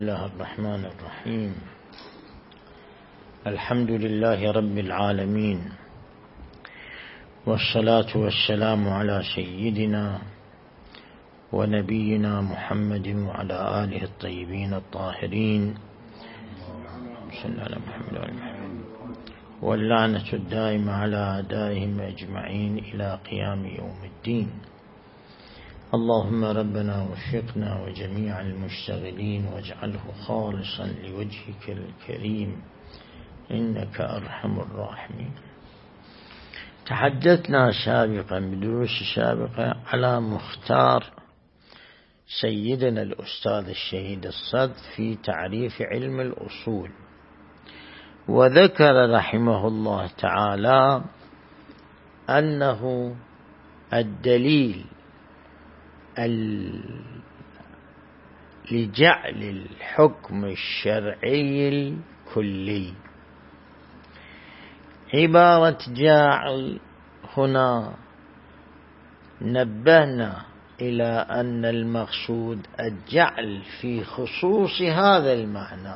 الله الرحمن الرحيم. الحمد لله رب العالمين، والصلاة والسلام على سيدنا ونبينا محمد وعلى آله الطيبين الطاهرين، صلى على محمد وعلى محمد، واللعنة الدائمة على أعدائهم أجمعين إلى قيام يوم الدين. اللهم ربنا وفقنا وجميع المشتغلين واجعله خالصا لوجهك الكريم إنك أرحم الراحمين. تحدثنا سابقا بدروس سابقة على مختار سيدنا الأستاذ الشهيد الصدر في تعريف علم الأصول، وذكر رحمه الله تعالى أنه الدليل لجعل الحكم الشرعي الكلي عبارة جاعل. هنا نبهنا إلى أن المقصود الجعل في خصوص هذا المعنى،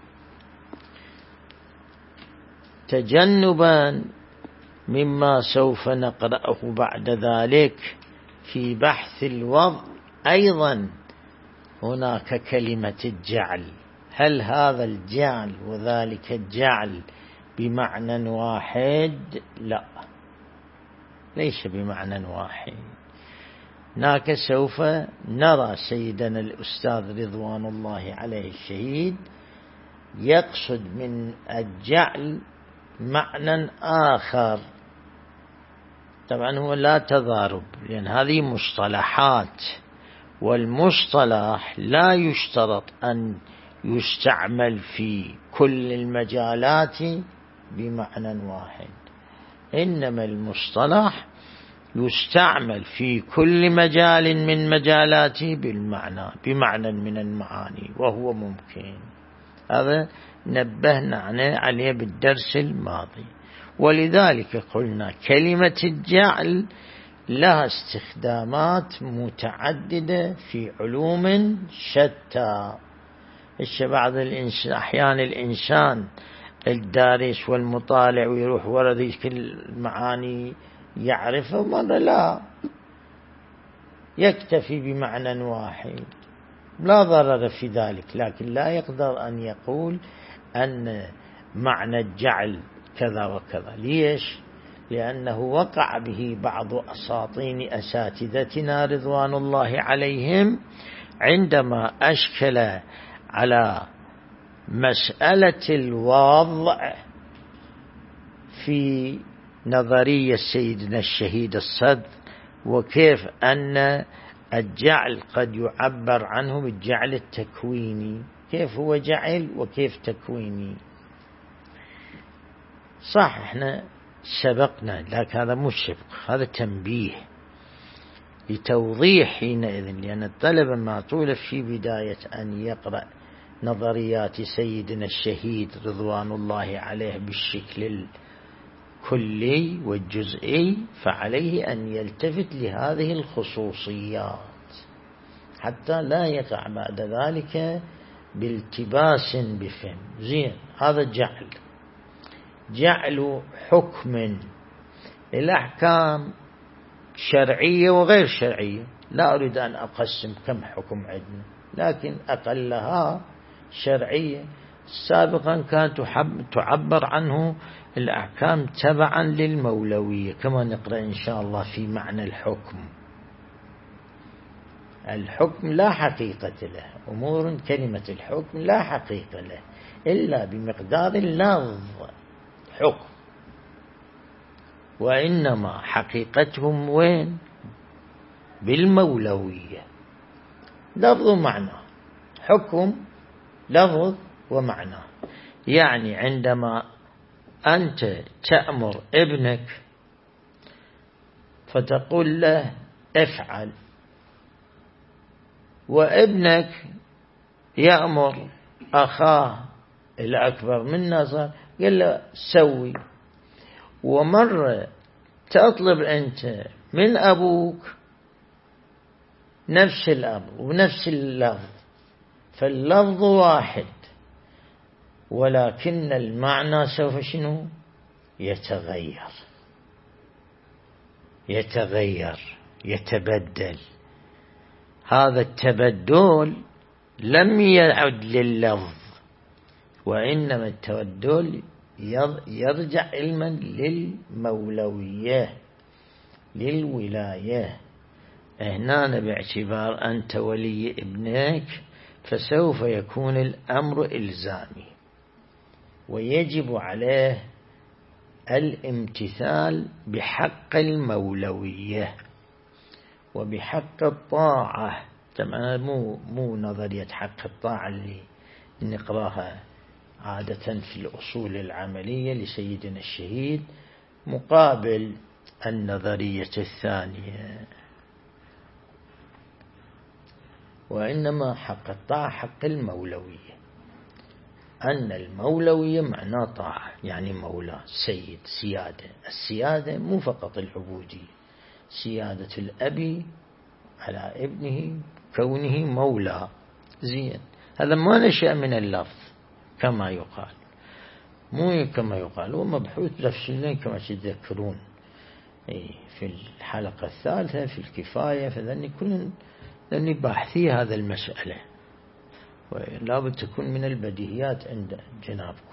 تجنبا مما سوف نقرأه بعد ذلك في بحث الوضع. أيضا هناك كلمة الجعل، هل هذا الجعل وذلك الجعل بمعنى واحد؟ لا، ليس بمعنى واحد. هناك سوف نرى سيدنا الأستاذ رضوان الله عليه الشهيد يقصد من الجعل معنى آخر. طبعا هو لا تضارب، لأن هذه مصطلحات، والمصطلح لا يشترط أن يستعمل في كل المجالات بمعنى واحد، إنما المصطلح يستعمل في كل مجال من مجالاته بمعنى من المعاني، وهو ممكن. هذا نبهنا عليه بالدرس الماضي. ولذلك قلنا كلمة الجعل لها استخدامات متعددة في علوم شتى. بعض أحيانا الإنسان الدارس والمطالع ويروح ورا ذيك المعاني يعرفه، مرة لا، يكتفي بمعنى واحد، لا ضرر في ذلك، لكن لا يقدر أن يقول أن معنى الجعل كذا وكذا. ليش؟ لأنه وقع به بعض أساطين أساتذتنا رضوان الله عليهم عندما أشكل على مسألة الوضع في نظرية سيدنا الشهيد الصدر، وكيف أن الجعل قد يعبر عنه بالجعل التكويني، كيف هو جعل وكيف تكويني. صح احنا سبقنا، لكن هذا مش سبق، هذا تنبيه لتوضيح حينئذ، لأن الطلبة معطولة في بداية أن يقرأ نظريات سيدنا الشهيد رضوان الله عليه بالشكل الكلي والجزئي، فعليه أن يلتفت لهذه الخصوصيات حتى لا يقع بعد ذلك بالتباس بفهم. زين، هذا جعل حكم. الأحكام شرعية وغير شرعية، لا أريد أن أقسم كم حكم عندنا، لكن أقلها شرعية. سابقا كانت تعبر عنه الأحكام تبعا للمولوية، كما نقرأ إن شاء الله في معنى الحكم. الحكم لا حقيقة له، أمور كلمة الحكم لا حقيقة له إلا بمقدار اللفظ حكم، وإنما حقيقتهم وين؟ بالمولوية، لفظ ومعنى. حكم لفظ ومعنى. يعني عندما أنت تأمر ابنك فتقول له افعل، وابنك يأمر أخاه الأكبر من نظر قال له سوي، ومرة تطلب أنت من أبوك نفس الأمر ونفس اللفظ، فاللفظ واحد ولكن المعنى سوف شنو يتغير يتبدل. هذا التبدل لم يعد لللفظ، وإنما التبدل يرجع علما للمولوية للولاية. هنا باعتبار أنت ولي ابنك فسوف يكون الأمر إلزامي ويجب عليه الامتثال بحق المولوية وبحق الطاعة. طبعا مو نظرية حق الطاعة اللي نقراها عادة في الأصول العملية لسيدنا الشهيد مقابل النظرية الثانية، وإنما حق الطاعة حق المولوية. أن المولوية معناه طاعة، يعني مولى سيد سيادة. السيادة مو فقط العبودية، سيادة الأب على ابنه كونه مولى. زين، هذا ما نشأ من اللفظ كما يقال، مو كما يقال، هو مبحوث تفصيليا كما تذكرون في الحلقة الثالثة في الكفاية، فذني كلن لأني باحثي هذا المسألة ولا بد تكون من البديهيات عند جنابكم.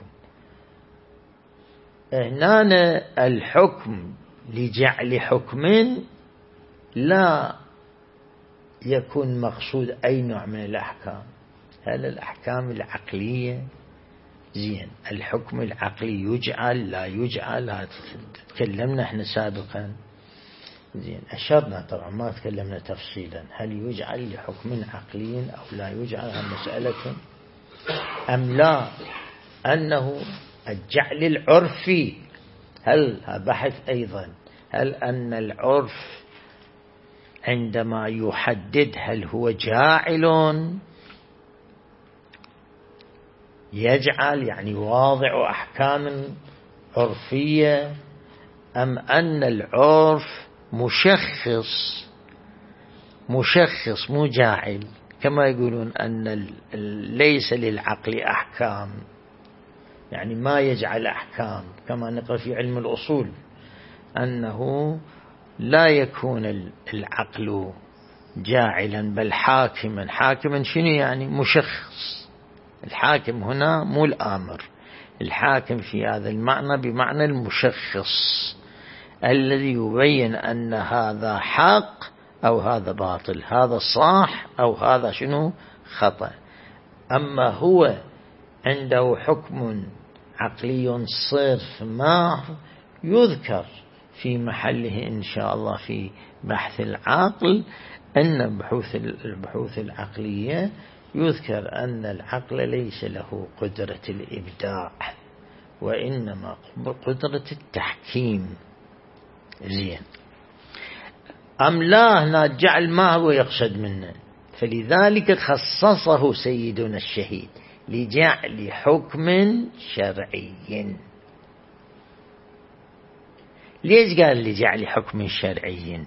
هنا الحكم لجعل حكم لا يكون مقصود أي نوع من الأحكام، هذا الأحكام العقلية. زين، الحكم العقلي يجعل لا يجعل، تكلمنا احنا سابقا. زين، أشرنا طبعا ما تكلمنا تفصيلا هل يجعل لحكم عقلي أو لا يجعل، عن مسألة أم لا. أنه الجعل العرفي، هل بحث أيضا، هل أن العرف عندما يحدد هل هو جاعل يجعل يعني واضع أحكام عرفية، أم أن العرف مشخص مو جاعل، كما يقولون أن ليس للعقل أحكام، يعني ما يجعل أحكام، كما نقرأ في علم الأصول أنه لا يكون العقل جاعلا بل حاكما شنو يعني مشخص. الحاكم هنا مو الآمر، الحاكم في هذا المعنى بمعنى المشخص الذي يبين أن هذا حق أو هذا باطل، هذا صح أو هذا شنو خطأ. أما هو عنده حكم عقلي صرف ما يذكر في محله إن شاء الله في بحث العقل، أن البحوث العقلية يذكر أن العقل ليس له قدرة الإبداع وإنما قدرة التحكيم. زين، أم لا هنا جعل ما هو يقصد منه، فلذلك خصصه سيدنا الشهيد لجعل حكم شرعي. ليش قال لجعل حكم شرعي؟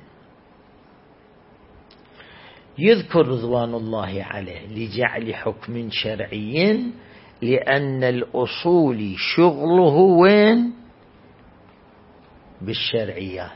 يذكر رضوان الله عليه لجعل حكم شرعي لأن الأصول شغله وين؟ بالشرعيات،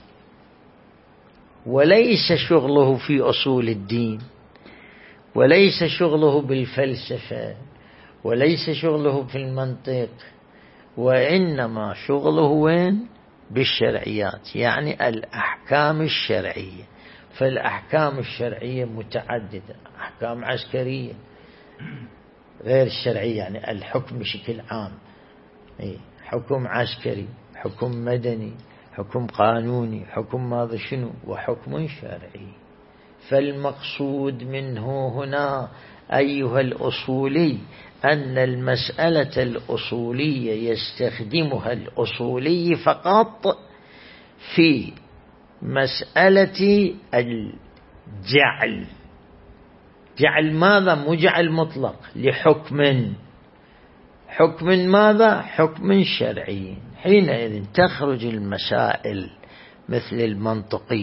وليس شغله في أصول الدين، وليس شغله بالفلسفة، وليس شغله في المنطق، وإنما شغله وين؟ بالشرعيات، يعني الأحكام الشرعية. فالأحكام الشرعية متعددة، أحكام عسكرية غير الشرعية، يعني الحكم بشكل عام، حكم عسكري، حكم مدني، حكم قانوني، حكم ماذا شنو، وحكم شرعي. فالمقصود منه هنا أيها الأصولي أن المسألة الأصولية يستخدمها الأصولي فقط في مسألة الجعل. جعل ماذا؟ مجعل مطلق لحكم، حكم ماذا؟ حكم شرعي. حينئذ تخرج المسائل مثل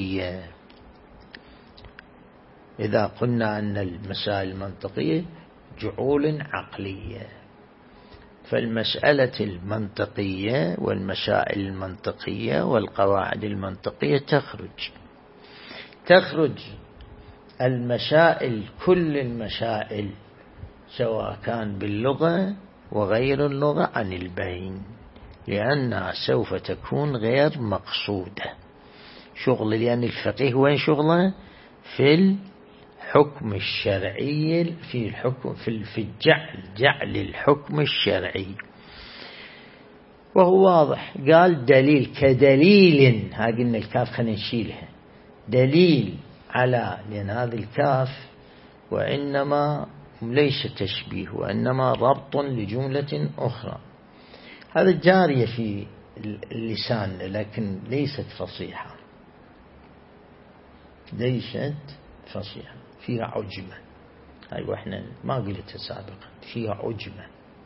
المنطقية. إذا قلنا أن المسائل المنطقية جعول عقلية. فالمسألة المنطقية والمسائل المنطقية والقواعد المنطقية تخرج المسائل، كل المسائل سواء كان باللغة وغير اللغة، عن البين، لأنها سوف تكون غير مقصودة. لأن الفقيه وين شغله؟ في الحكم الشرعي، في الحكم في جعل الحكم الشرعي. وهو واضح، قال دليل كدليل، ها قلنا الكاف خلينا نشيلها، دليل على، لأن هذا الكاف وإنما ليس تشبيه وإنما ربط لجملة أخرى. هذا جارية في اللسان لكن ليست فصيحة، فيها عجمة. أيوة احنا ما قلتها سابقا، فيها عجمة.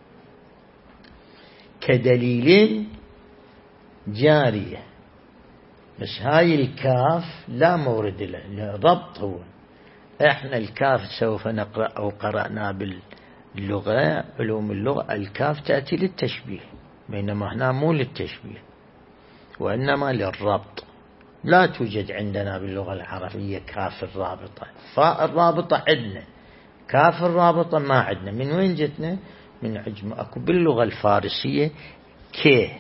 كدليل جارية، بس هاي الكاف لا مورد له، ربط. هو احنا الكاف سوف نقرأ أو قرأنا باللغة، علوم اللغة، الكاف تأتي للتشبيه، بينما هنا مو للتشبيه وإنما للربط. لا توجد عندنا باللغة العربية كاف الرابطة. فاء الرابطة عندنا، كاف الرابطة ما عندنا. من وين جتنا؟ من عجمة. أكو باللغة الفارسية كي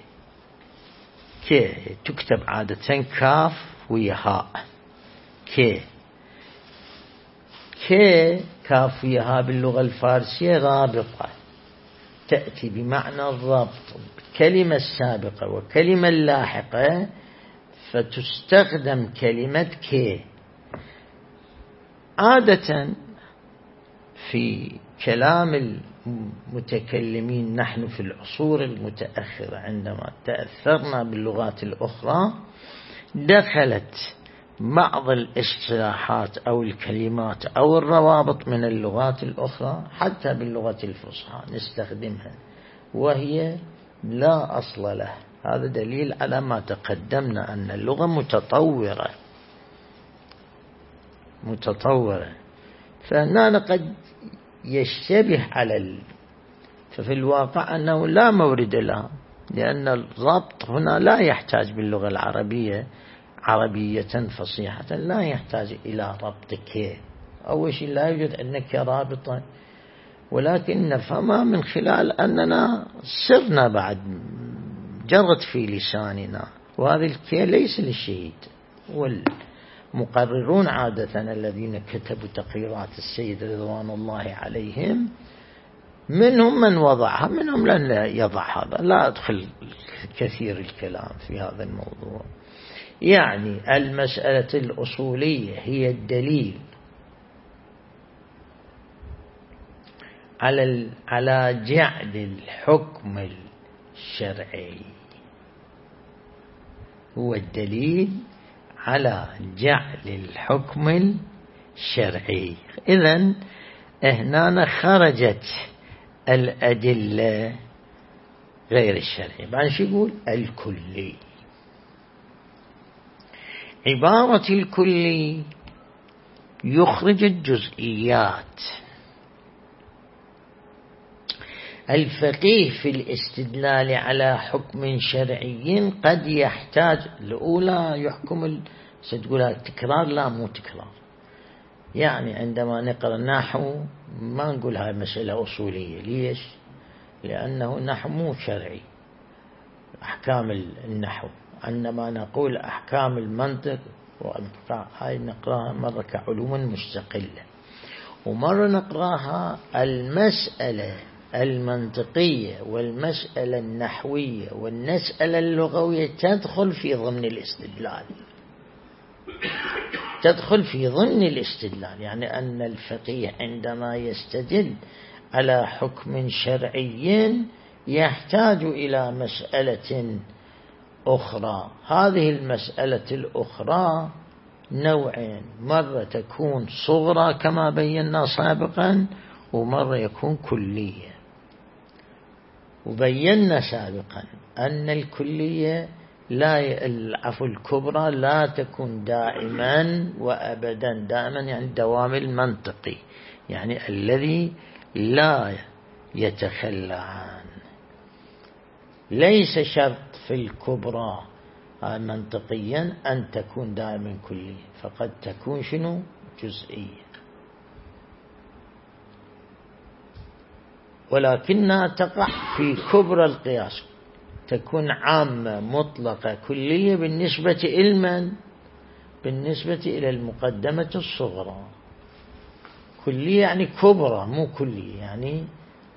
تكتب عادة كاف ويا هاء، كي كاف ويا هاء باللغة الفارسية رابطة، تأتي بمعنى الربط الكلمة السابقة وكلمة اللاحقة، فتستخدم كلمة كي. عادة في كلام المتكلمين نحن في العصور المتأخرة عندما تأثرنا باللغات الأخرى، دخلت بعض الاصطلاحات أو الكلمات أو الروابط من اللغات الأخرى حتى باللغة الفصحى نستخدمها، وهي لا أصل له. هذا دليل على ما تقدمنا أن اللغة متطورة. فهنا قد يشتبه على ففي الواقع أنه لا مورد لها، لأن الربط هنا لا يحتاج باللغة العربية عربية فصيحة، لا يحتاج إلى ربط كي. أول شيء لا يوجد عندك رابطة، ولكن نفهمها من خلال أننا صرنا بعد جرت في لساننا، وهذا الكي ليس للشهيد. والمقررون عادة الذين كتبوا تقريرات السيد رضوان الله عليهم، منهم من وضعها، منهم لن يضع هذا. لا أدخل كثير الكلام في هذا الموضوع. يعني المسألة الأصولية هي الدليل على جعل الحكم الشرعي، هو الدليل على جعل الحكم الشرعي. إذن هنا خرجت الأدلة غير الشرعي. بعد شو يقول؟ الكلي. عبارة الكلي يخرج الجزئيات. الفقيه في الاستدلال على حكم شرعي قد يحتاج الأولى يحكم ستقولها تكرار، لا مو تكرار. يعني عندما نقرأ النحو ما نقول هاي مسألة أصولية. ليش؟ لأنه النحو مو شرعي، أحكام النحو، عندما نقول أحكام المنطق هاي نقراها مرة كعلوم مستقلة، ومرة نقراها المسألة المنطقية والمسألة النحوية والمسألة اللغوية تدخل في ضمن الاستدلال. يعني أن الفقيه عندما يستدل على حكم شرعي يحتاج إلى مسألة أخرى. هذه المسألة الأخرى نوعين، مرة تكون صغرى كما بينا سابقا، ومرة يكون كلية. وبينا سابقا أن الكلية الكبرى لا تكون دائما وأبدا. دائما يعني دوام المنطقي، يعني الذي لا يتخلى عنه. ليس شرط في الكبرى منطقيا أن تكون دائما كلية، فقد تكون شنو؟ جزئية، ولكنها تقع في كبرى القياس، تكون عامة مطلقة كلية بالنسبة إلى بالنسبة إلى المقدمة الصغرى. كلية يعني كبرى، مو كلية يعني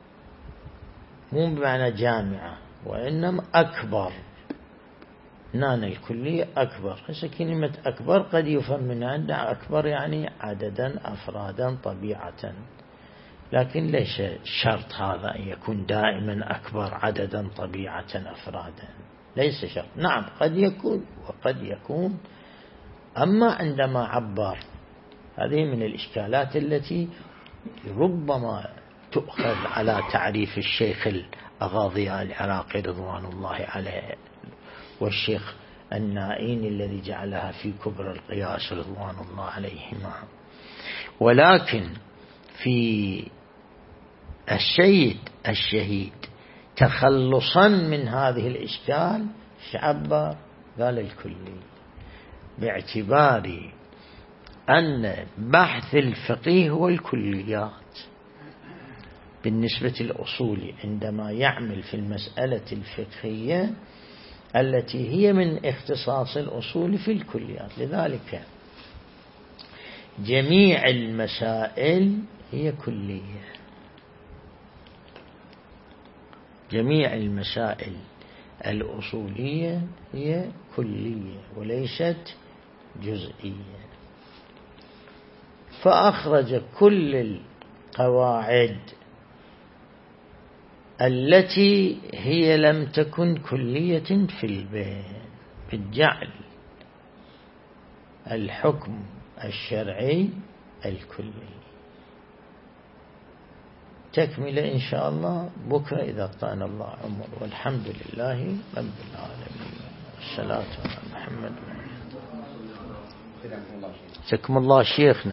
مو بمعنى جامعة، وإنما أكبر. نانا الكلية أكبر. هسه كلمة أكبر قد يفهم من عندها أكبر يعني عددا، أفرادا، طبيعة، لكن ليس شرط هذا أن يكون دائما أكبر عددا، طبيعة، أفرادا، ليس شرط. نعم قد يكون وقد يكون. أما عندما عبر، هذه من الإشكالات التي ربما تؤخذ على تعريف الشيخ الأغاضي العراقي رضوان الله عليه والشيخ النائين الذي جعلها في كبر القياس رضوان الله عليهما. ولكن في السيد الشهيد تخلصا من هذه الإشكال شعبر قال الكلي، باعتبار أن بحث الفقيه هو الكليات بالنسبة للأصول، عندما يعمل في المسألة الفقهية التي هي من اختصاص الأصول في الكليات. لذلك جميع المسائل هي كلية، جميع المسائل الأصولية هي كلية وليست جزئية. فأخرج كل القواعد التي هي لم تكن كلية في البين بالجعل الحكم الشرعي الكلي. تكمل إن شاء الله بكرة إذا طال الله عمر، والحمد لله رب العالمين، والصلاة على محمد. جزاكم الله شيخنا.